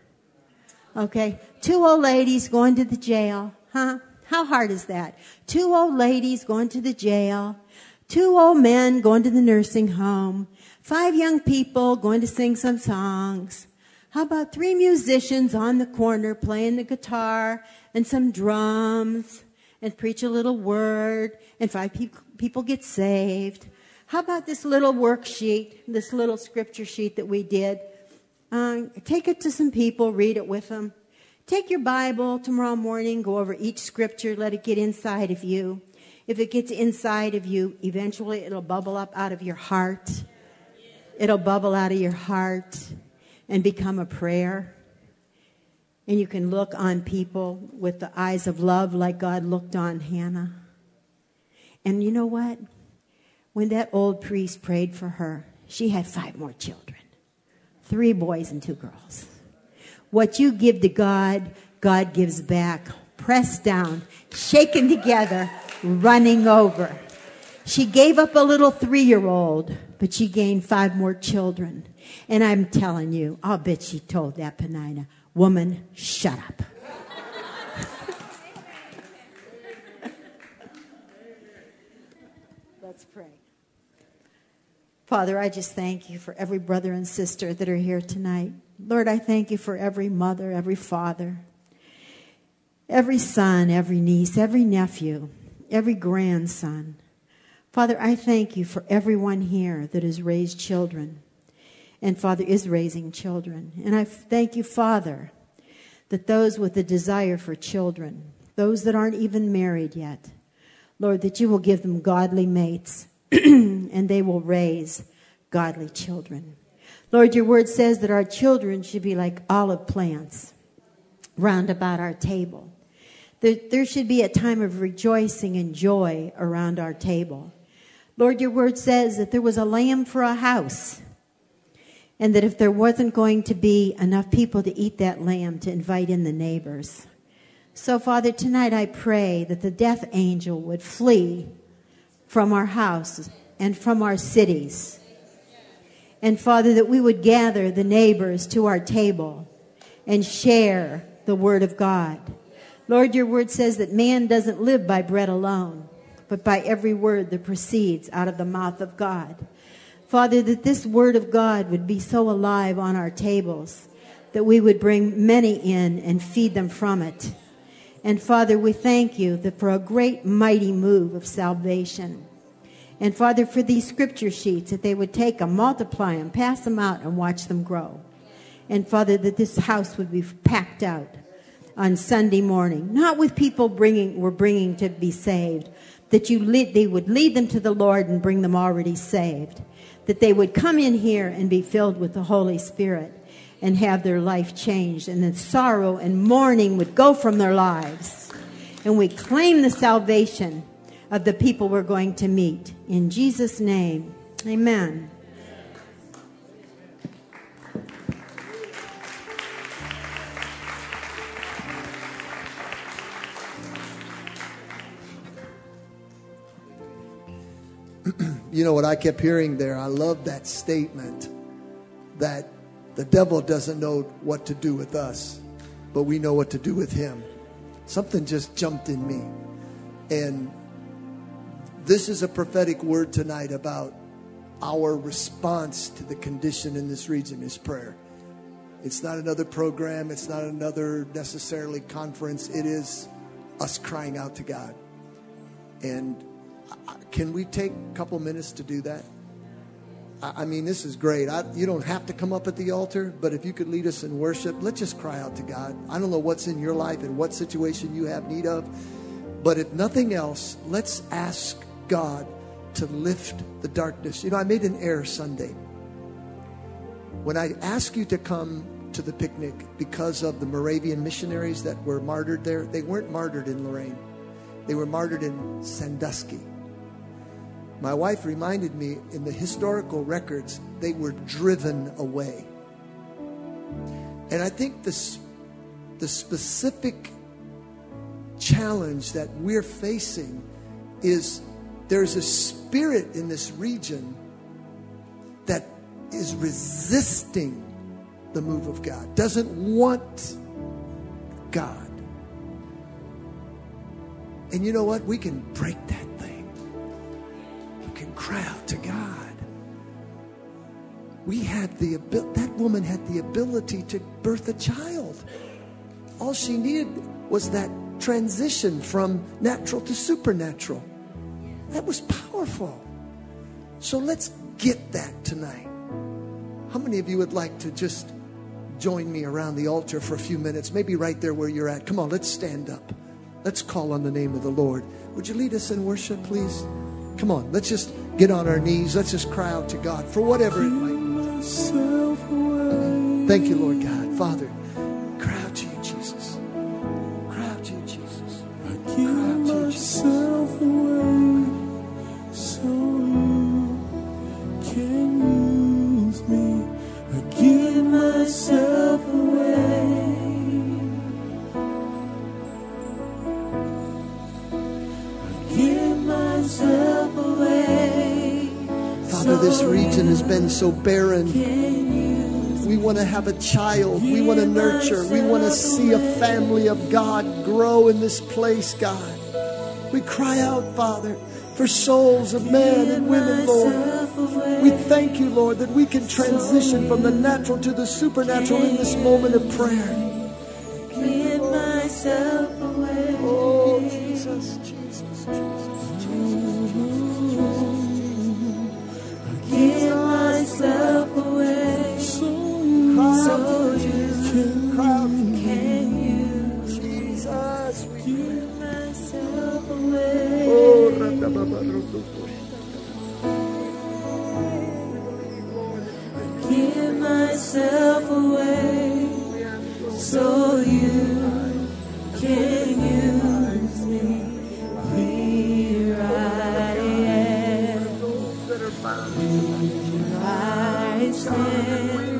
Okay. 2 old ladies going to the jail. Huh? How hard is that? 2 old ladies going to the jail. 2 old men going to the nursing home. 5 young people going to sing some songs. How about 3 musicians on the corner playing the guitar and some drums and preach a little word and 5 people get saved? How about this little worksheet, this little scripture sheet that we did? Take it to some people, read it with them. Take your Bible tomorrow morning, go over each scripture, let it get inside of you. If it gets inside of you, eventually it'll bubble up out of your heart. It'll bubble out of your heart and become a prayer. And you can look on people with the eyes of love like God looked on Hannah. And you know what? When that old priest prayed for her, she had 5 more children. 3 boys and 2 girls. What you give to God, God gives back. Pressed down, shaken together, running over. She gave up a little 3-year-old, but she gained 5 more children. And I'm telling you, I'll bet she told that Penina, woman, shut up. Let's pray. Father, I just thank you for every brother and sister that are here tonight. Lord, I thank you for every mother, every father, every son, every niece, every nephew, every grandson. Father, I thank you for everyone here that has raised children and, Father, is raising children. And I thank you, Father, that those with the desire for children, those that aren't even married yet, Lord, that you will give them godly mates and they will raise godly children. Lord, your word says that our children should be like olive plants round about our table. There should be a time of rejoicing and joy around our table. Lord, your word says that there was a lamb for a house, and that if there wasn't going to be enough people to eat that lamb, to invite in the neighbors. So, Father, tonight I pray that the death angel would flee from our house and from our cities. And, Father, that we would gather the neighbors to our table and share the word of God. Lord, your word says that man doesn't live by bread alone, but by every word that proceeds out of the mouth of God. Father, that this word of God would be so alive on our tables that we would bring many in and feed them from it. And Father, we thank you that for a great mighty move of salvation. And Father, for these scripture sheets, that they would take them, multiply them, pass them out, and watch them grow. And Father, that this house would be packed out on Sunday morning, not with people we're bringing to be saved, that they would lead them to the Lord and bring them already saved, that they would come in here and be filled with the Holy Spirit and have their life changed, and that sorrow and mourning would go from their lives. And we claim the salvation of the people we're going to meet. In Jesus' name, amen. You know what I kept hearing there? I love that statement that the devil doesn't know what to do with us, but we know what to do with him. Something just jumped in me. And this is a prophetic word tonight about our response to the condition in this region is prayer. It's not another program. It's not another necessarily conference. It is us crying out to God. And can we take a couple minutes to do that? I mean, this is great. You don't have to come up at the altar, but if you could lead us in worship, let's just cry out to God. I don't know what's in your life and what situation you have need of, but if nothing else, let's ask God to lift the darkness. You know, I made an error Sunday. When I asked you to come to the picnic because of the Moravian missionaries that were martyred there, they weren't martyred in Lorraine. They were martyred in Sandusky. My wife reminded me, in the historical records, they were driven away. And I think the specific challenge that we're facing is there's a spirit in this region that is resisting the move of God, doesn't want God. And you know what? We can break that thing. We can cry out to God. We had the ability, that woman had the ability to birth a child. All she needed was that transition from natural to supernatural. That was powerful. So let's get that tonight. How many of you would like to just join me around the altar for a few minutes? Maybe right there where you're at. Come on, let's stand up. Let's call on the name of the Lord. Would you lead us in worship, please? Come on, let's just get on our knees. Let's just cry out to God for whatever it might be. Thank you, Lord God. Father, cry out to you, Jesus. Cry out to you, Jesus. I give myself away so you can use me. I give myself away. I give myself away. Father, this region has been so barren. We want to have a child. We want to nurture. We want to see a family of God grow in this place, God. We cry out, Father, for souls of men and women, Lord. We thank you, Lord, that we can transition from the natural to the supernatural in this moment of prayer. Give myself away. Oh, Jesus, Jesus, Jesus, Jesus. Give myself away so you can use me. Jesus, we Give myself away. oh, Give myself away so you can use me. Here I am. Here I stand.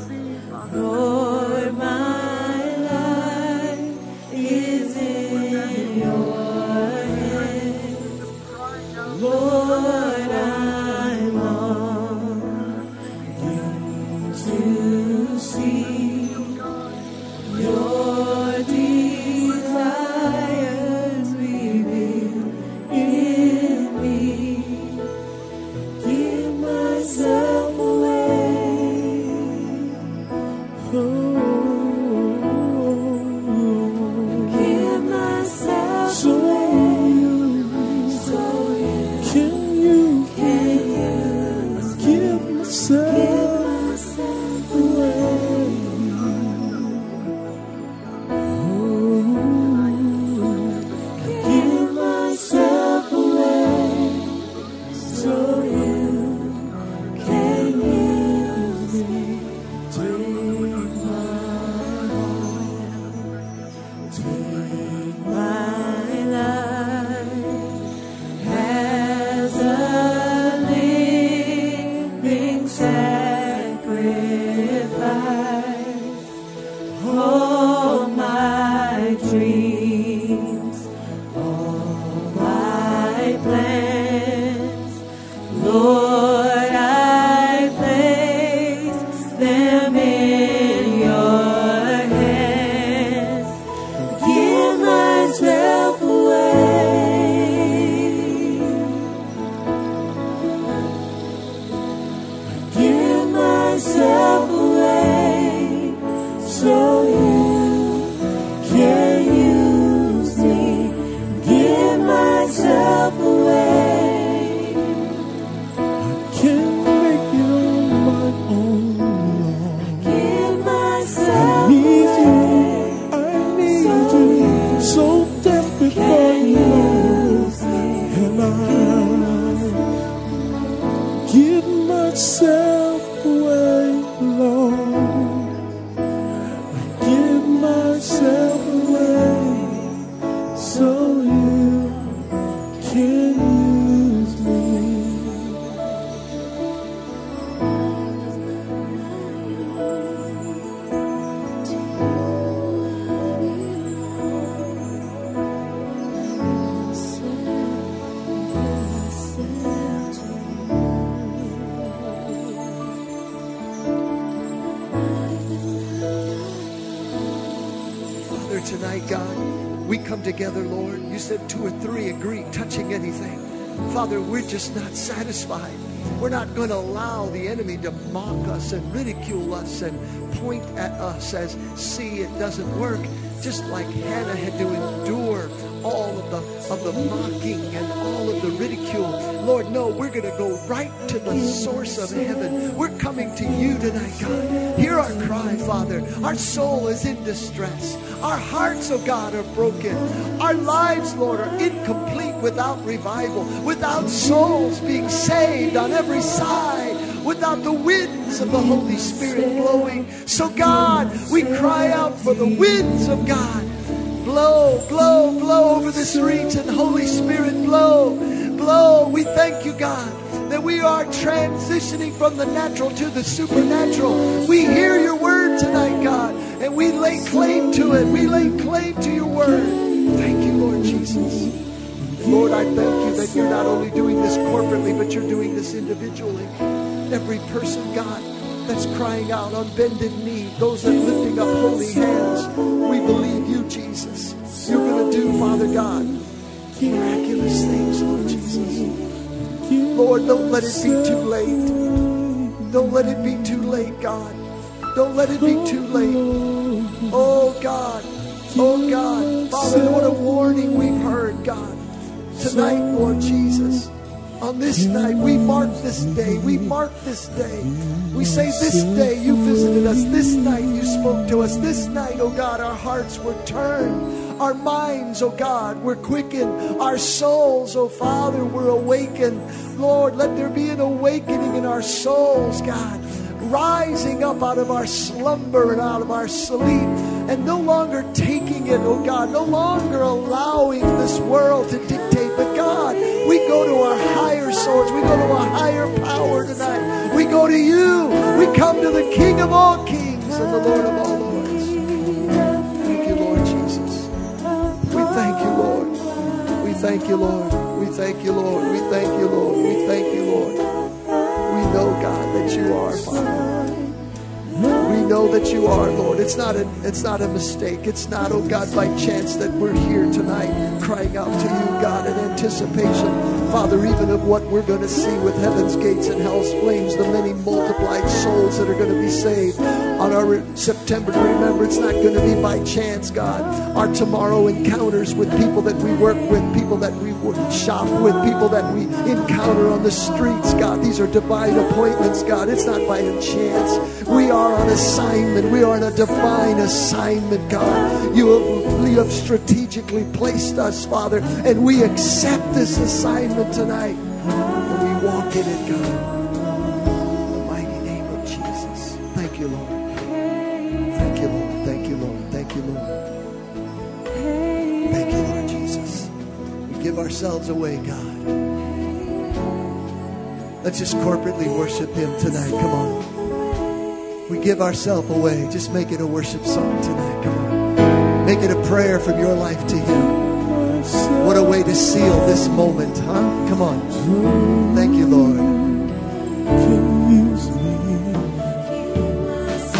Lord, my life is in your hands. Lord, I'm longing to see your desires revealed in me. Give myself away. Give myself away so you can use am in your hands. Give myself away. Give myself away so you can use me. Give myself away. So desperate for you, and I give myself away, Lord. I give myself away so you can use me. Tonight, God, we come together, Lord. You said 2 or 3 agree, touching anything. Father, we're just not satisfied. We're not going to allow the enemy to mock us and ridicule us and point at us as, see, it doesn't work. Just like Hannah had to endure all of the mocking and all of the ridicule. Lord, no, we're going to go right to the source of heaven. We're coming to you tonight, God. Hear our cry, Father. Our soul is in distress. Our hearts, oh God, are broken. Our lives, Lord, are incomplete without revival, without souls being saved on every side, without the winds of the Holy Spirit blowing. So God, we cry out for the winds of God. Blow, blow, blow over this region. Holy Spirit, blow, blow. We thank you, God, that we are transitioning from the natural to the supernatural. We hear your word tonight, God, and we lay claim to it. We lay claim to your word. Thank you, Lord Jesus. And Lord, I thank you that you're not only doing this corporately, but you're doing this individually. Every person, God, that's crying out on bended knee, those that are lifting up holy hands, we believe you, Jesus. You're going to do, Father God, miraculous things, Lord Jesus. Lord, don't let it be too late. Don't let it be too late, God. Don't let it be too late. Oh, God. Oh, God. Father, what a warning we've heard, God. Tonight, Lord Jesus, on this night, we mark this day. We mark this day. We say this day you visited us. This night you spoke to us. This night, oh God, our hearts were turned. Our minds, oh God, were quickened. Our souls, oh Father, were awakened. Lord, let there be an awakening in our souls, God. Rising up out of our slumber and out of our sleep. And no longer taking it, oh God. No longer allowing this world to dictate. But God, we go to our higher source. We go to a higher power tonight. We go to you. We come to the King of all kings and the Lord of all lords. Thank you, Lord Jesus. We thank you, Lord. We thank you, Lord. We thank you, Lord. We thank you, Lord. We thank you, Lord. We know, God, that you are, Father. We know that you are, Lord. It's not a mistake. It's not, oh God, by chance that we're here tonight crying out to you, God, in anticipation, Father, even of what we're going to see with heaven's gates and hell's flames, the many multiplied souls that are going to be saved on our September to remember. It's not going to be by chance, God. Our tomorrow encounters with people that we work with, people that we shop with, people that we encounter on the streets, God. These are divine appointments, God. It's not by a chance. We are on assignment. We are on a divine assignment, God. You have strategically placed us, Father, and we accept this assignment tonight. And we walk in it, God. In the mighty name of Jesus. Thank you, Lord. Thank you, Lord. Thank you, Lord. Thank you, Lord. Thank you, Lord Jesus. We give ourselves away, God. Let's just corporately worship Him tonight. Come on. We give ourselves away. Just make it a worship song tonight. Come on. Make it a prayer from your life to Him. What a way to seal this moment, huh? Come on. Thank you, Lord.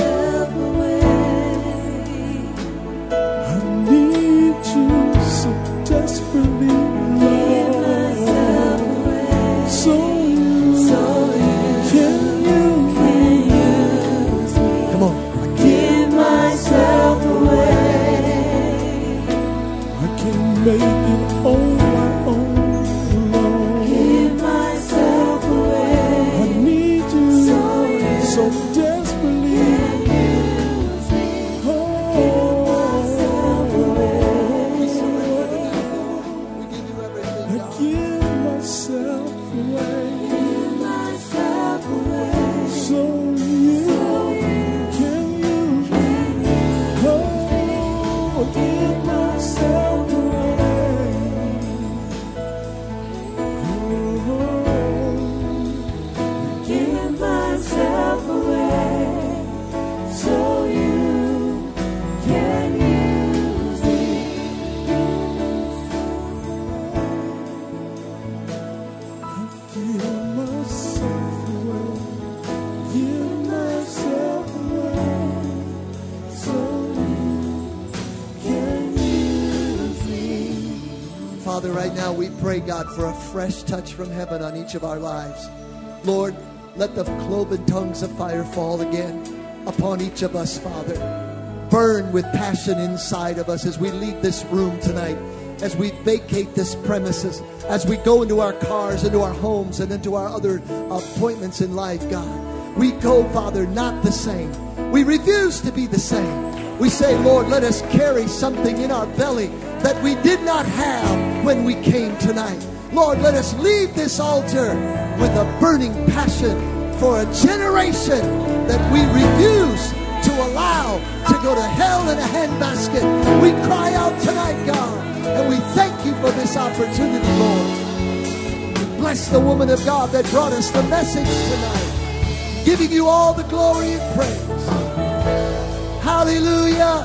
Father, right now we pray, God, for a fresh touch from heaven on each of our lives. Lord, let the cloven tongues of fire fall again upon each of us, Father. Burn with passion inside of us as we leave this room tonight, as we vacate this premises, as we go into our cars, into our homes, and into our other appointments in life, God. We go, Father, not the same. We refuse to be the same. We say, Lord, let us carry something in our belly that we did not have when we came tonight. Lord, let us leave this altar with a burning passion for a generation that we refuse to allow to go to hell in a handbasket. We cry out tonight, God, and we thank you for this opportunity, Lord. We bless the woman of God that brought us the message tonight, giving you all the glory and praise. Hallelujah.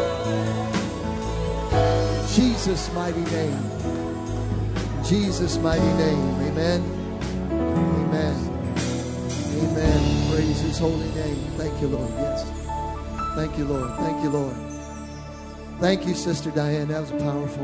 In Jesus' mighty name. In Jesus' mighty name. Amen. Amen. Amen. Praise his holy name. Thank you, Lord. Yes. Thank you, Lord. Thank you, Lord. Thank you, Sister Diane. That was powerful.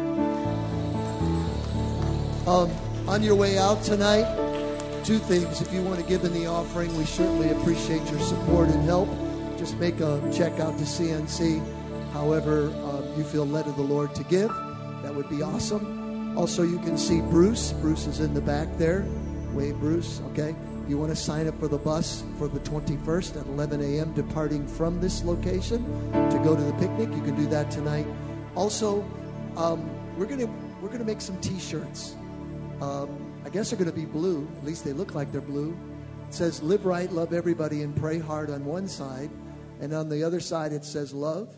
On your way out tonight, two things. If you want to give in the offering, we certainly appreciate your support and help. Just make a check out to CNC. However you feel led of the Lord to give, that would be awesome. Also, you can see Bruce. Bruce is in the back there. Wave, Bruce. Okay. If you want to sign up for the bus for the 21st at 11 a.m. departing from this location to go to the picnic, you can do that tonight. Also, we're gonna make some T-shirts. I guess they're going to be blue. At least they look like they're blue. It says "Live right, love everybody, and pray hard" on one side, and on the other side it says "Love."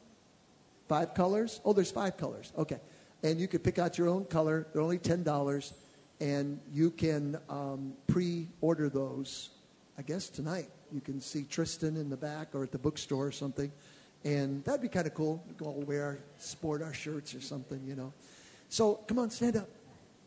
5 colors? Oh, there's 5 colors. Okay, and you could pick out your own color. They're only $10, and you can pre-order those. I guess tonight you can see Tristan in the back or at the bookstore or something, and that'd be kind of cool. We can all sport our shirts or something, you know. So come on, stand up.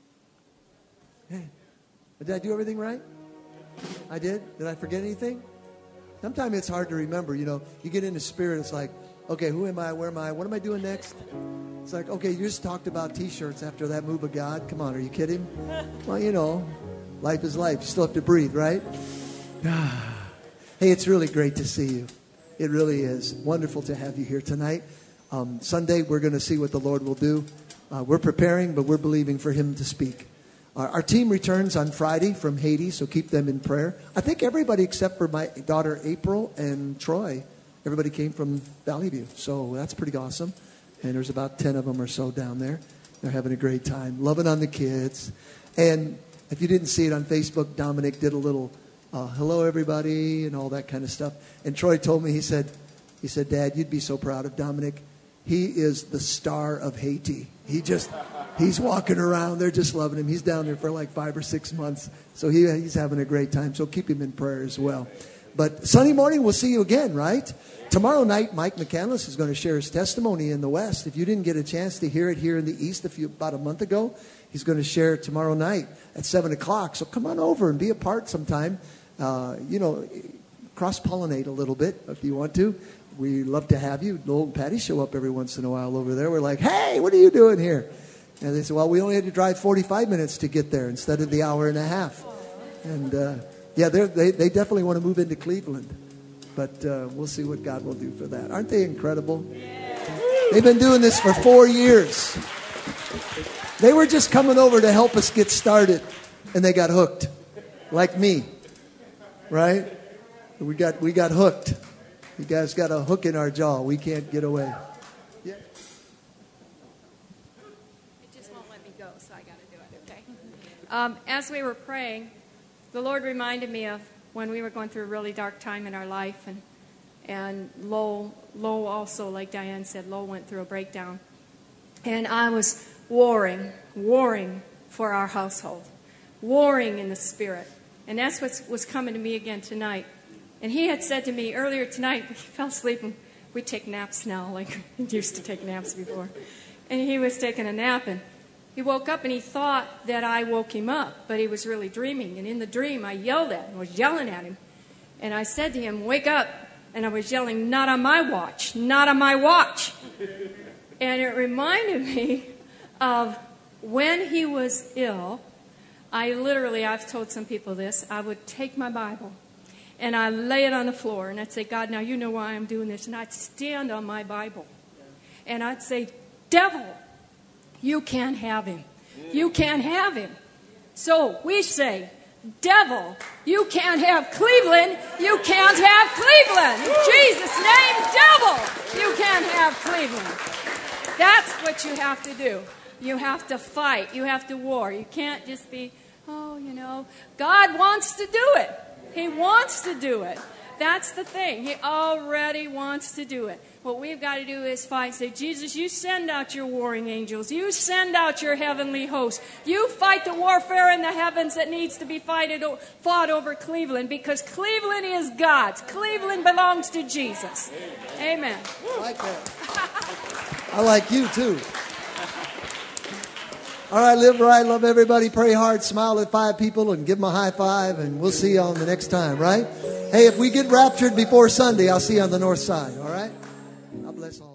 Hey, did I do everything right? I did? Did I forget anything? Sometimes it's hard to remember, you know. You get into spirit, it's like, okay, who am I? Where am I? What am I doing next? It's like, okay, you just talked about T-shirts after that move of God. Come on, are you kidding? Well, you know, life is life. You still have to breathe, right? Hey, it's really great to see you. It really is. Wonderful to have you here tonight. Sunday, we're going to see what the Lord will do. We're preparing, but we're believing for him to speak. Our team returns on Friday from Haiti, so keep them in prayer. I think everybody except for my daughter April and Troy, everybody came from Valley View, so that's pretty awesome. And there's about 10 of them or so down there. They're having a great time, loving on the kids. And if you didn't see it on Facebook, Dominic did a little hello everybody and all that kind of stuff. And Troy told me, he said, Dad, you'd be so proud of Dominic. He is the star of Haiti. He's walking around. They're just loving him. He's down there for like 5 or 6 months. So he's having a great time. So keep him in prayer as well. But Sunday morning, we'll see you again, right? Tomorrow night, Mike McCandless is going to share his testimony in the West. If you didn't get a chance to hear it here in the East about a month ago, he's going to share it tomorrow night at 7 o'clock. So come on over and be a part sometime. Cross-pollinate a little bit if you want to. We love to have you. Noel and Patty show up every once in a while over there. We're like, hey, what are you doing here? And they said, well, we only had to drive 45 minutes to get there instead of the hour and a half. And, they definitely want to move into Cleveland. But we'll see what God will do for that. Aren't they incredible? They've been doing this for 4 years. They were just coming over to help us get started. And they got hooked. Like me. Right? We got hooked. You guys got a hook in our jaw. We can't get away. Yeah. So I got to do it, okay? As we were praying, the Lord reminded me of when we were going through a really dark time in our life, and Lo also, like Diane said, Lo went through a breakdown. And I was warring for our household, warring in the spirit. And that's what was coming to me again tonight. And he had said to me earlier tonight, he fell asleep, and we take naps now, like we used to take naps before. And he was taking a nap, and he woke up and he thought that I woke him up, but he was really dreaming. And in the dream, I yelled at him, was yelling at him. And I said to him, wake up. And I was yelling, not on my watch, not on my watch. And it reminded me of when he was ill, I've told some people this, I would take my Bible and I'd lay it on the floor and I'd say, God, now you know why I'm doing this. And I'd stand on my Bible and I'd say, devil, you can't have him. You can't have him. So we say, devil, you can't have Cleveland. You can't have Cleveland. In Jesus' name, devil, you can't have Cleveland. That's what you have to do. You have to fight. You have to war. You can't just be, God wants to do it. He wants to do it. That's the thing. He already wants to do it. What we've got to do is fight. Say, Jesus, you send out your warring angels. You send out your heavenly host. You fight the warfare in the heavens that needs to be fought over Cleveland, because Cleveland is God's. Cleveland belongs to Jesus. Amen. I like that. I like you too. All right, live right, love everybody, pray hard, smile at 5 people, and give them a high five, and we'll see you on the next time, right? Hey, if we get raptured before Sunday, I'll see you on the north side, all right? God bless all.